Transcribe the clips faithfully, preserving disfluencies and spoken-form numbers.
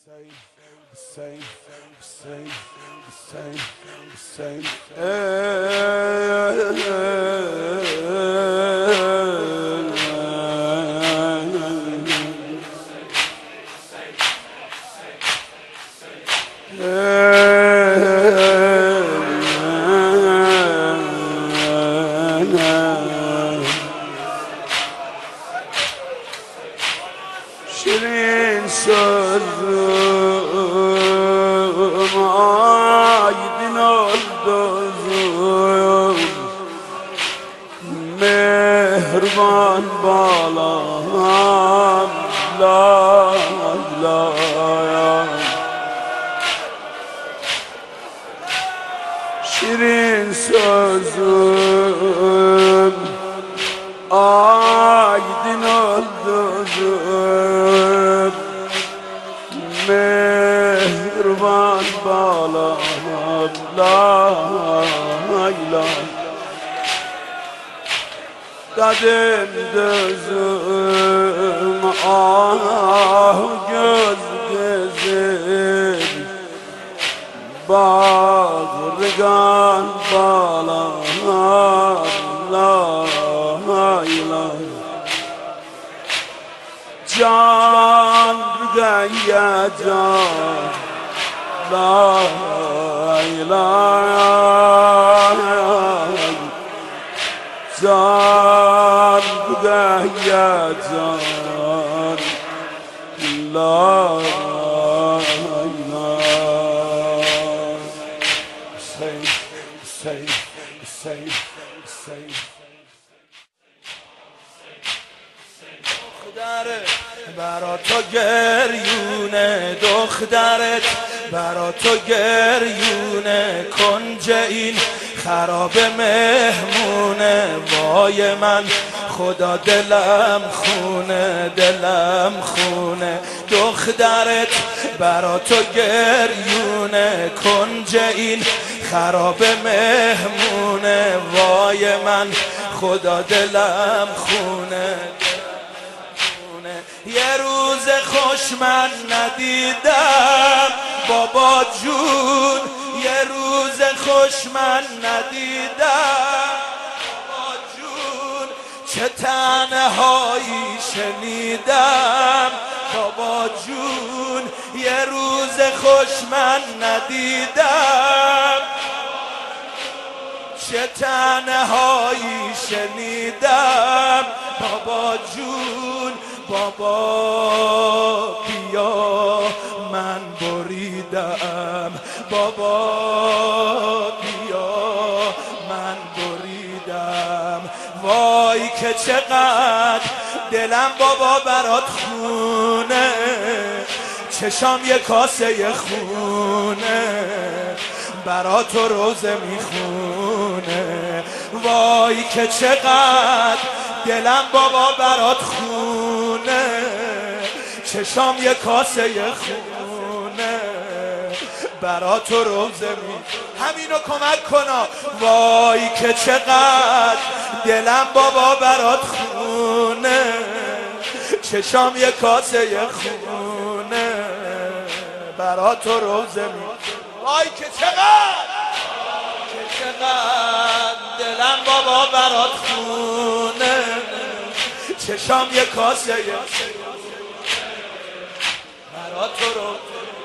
same, same, same, same, same. شیرین sözüm aydın olduzum mehriban balam la la şirin sözüm aydın olduzum mehriban balam la ilahe dadım gözüm ah göz gözüm bağırgan balam la ilahe can gaya can la ilahe can gaya can la ilahe Same, same, same, same. دخترت برا تو گریونه دخترت برا تو گریونه کنج این خراب مهمونه وای من خدا دلم خونه دلم خونه دخترت برا تو گریونه کنج این خراب مهمونه وای من خدا دلم خونه یه روز خوش من ندیدم بابا جون یه روز خوش من ندیدم بابا جون چه تنهایی شنیدم بابا جون یه روز خوش من ندیدم چه تنهایی شنیدم بابا جون بابا بیا من بریدم بابا بیا من بریدم وای که چقدر دلم بابا برات خونه چشام یه کاسه خونه برات روزه میخونه وای که چقدر دلم بابا برات خونه چشام یه کاسه خونه برات روزه می همینو کمک کنا وای که چقدر دلم بابا برات خونه چشام یه کاسه خونه برات روزه می وای که چقدر که چقدر دلم بابا برات خونه چشام یه کاسه برات رو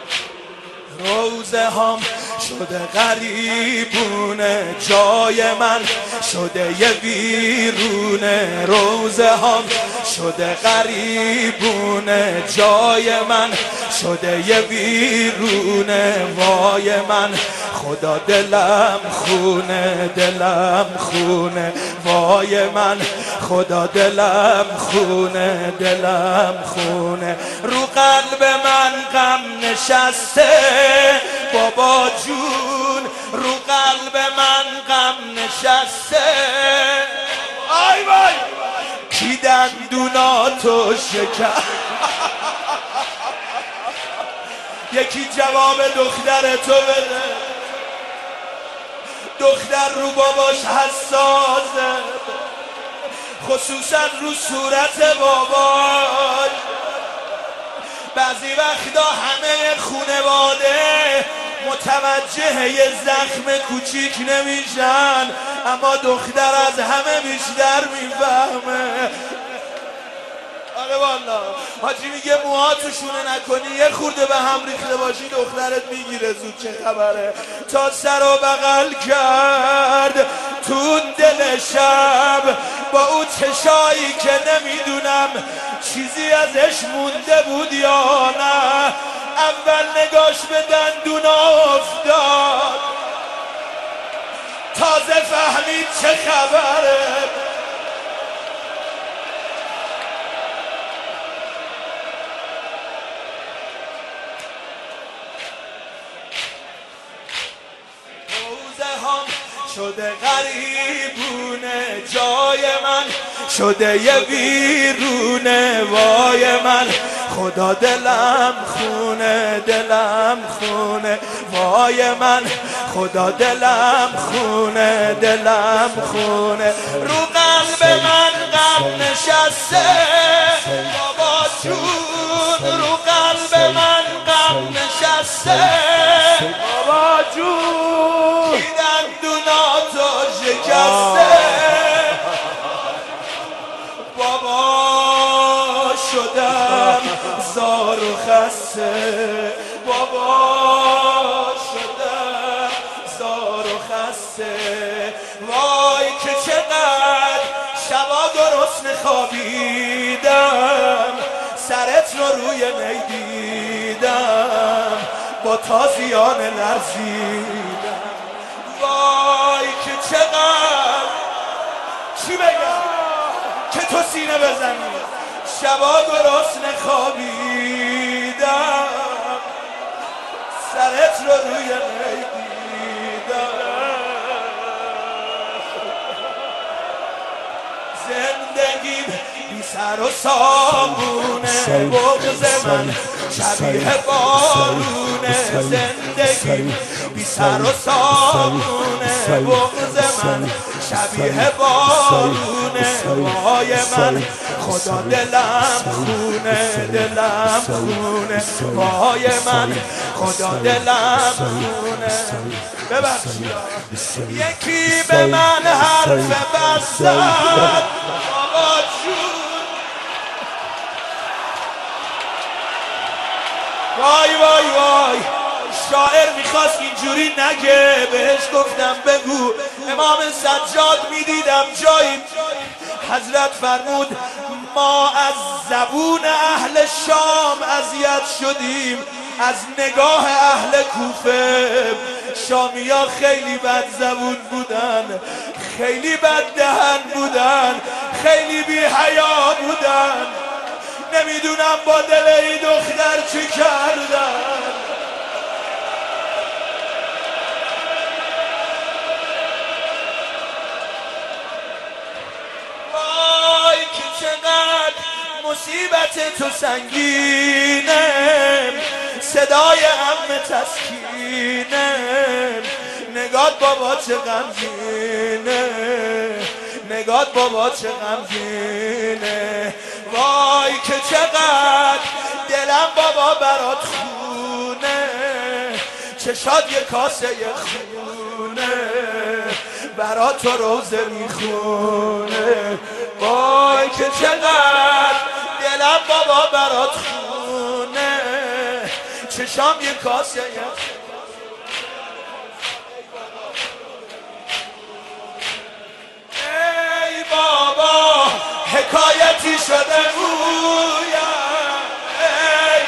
روزه هم شده غریبونه جای من شده یه ویرونه روزه هم شده غریبونه جای من شده یه ویرونه وای من خدا دلم خونه دلم خونه وای من خدا دلم خونه دلم خونه رو قلب من غم نشسته بابا جون رو قلب من غم نشسته آی وای کی دندوناتو شکست یکی جواب دخترتو بده دختر رو باباش حساسه خصوصا رو صورت باباش بعضی وقتا همه متوجه یه زخم کوچیک نمیشن، اما دختر از همه بیشتر میفهمه. آره والا حاجی میگه موهاتو شونه نکنی یه خورده به هم ریخته باشی دخترت میگیره زود چه خبره. تا سر و بغل کرد تو دل شب با او چشایی که نمیدونم چیزی ازش مونده بود یا نه. اول نگاش به دندونا افتاد، تازه فهمید چه خبره. شده غریبونه جای من، شده یه ویرونه وای من. خدا دلم خونه دلم خونه وای من. خدا دلم خونه دلم خونه. رو قلب من غم نشسته بابا جون، رو قلب من غم نشسته بابا جون. شکسته بابا شدم زار و خسته، بابا شدم زار و خسته. وای که چقدر شبا درست خوابیدم، سرت رو روی می دیدم با تازیان لرزیدم. وای که چقدر چی بگم که تو سینه بزنی. شبا گرسنه خوابیدم، سرت رو روی می دیدم. زندگی بی سر و سامونه، بغض من شبیه بارونه. زندگی بی سر و سامونه، بغض من شبیه بارونه وای من. خدا دلم خونه دلم خونه وای من. خدا دلم خونه. ببخشید یکی به من حرف بس زد بابا جون. وای وای وای شاعر میخواست اینجوری نگه، بهش گفتم بگو امام سجاد میدیدم جایی حضرت فرمود ما از زبون اهل شام اذیت شدیم از نگاه اهل کوفه. شامیا خیلی بد زبون بودن، خیلی بد دهن بودن، خیلی بی حیا بودن. نمیدونم با دل این دختر چی کردن. وای که چقدر مصیبت تو سنگینه، صدای عمه تسکینه. نگات بابا چه غمگینه، نگات بابا چه غمگینه. وای که چقدر دلم بابا برات خونه، چشات یه کاسه خونه برات تو روزه میخونه. وای که چقدر دلم بابا برات خونه، چشام یه کاسه خونه. ای بابا حکایتی شده گویم. ای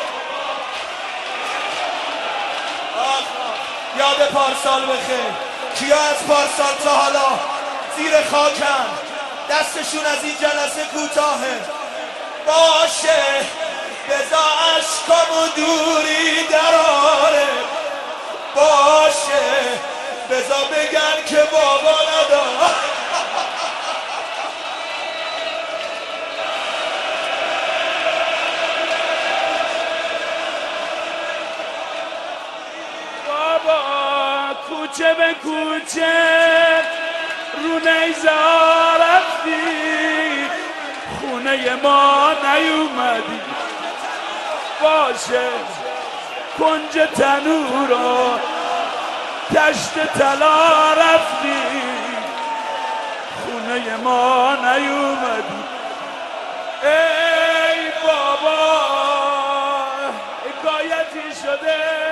یاد پارسال بخیر. کیا از پارسال تا حالا زیر خاکم دستشون از این جلسه کوتاهه؟ باشه بزا عشقامو دوری دراره، باشه بزا بگن که بابا ندار. کوچه به کوچه رو نیزا رفتی، خونه ما نیومدی. باشه کنج تنورا دشت طلا رفتی خونه ما نیومدی ای بابا حکایتی شده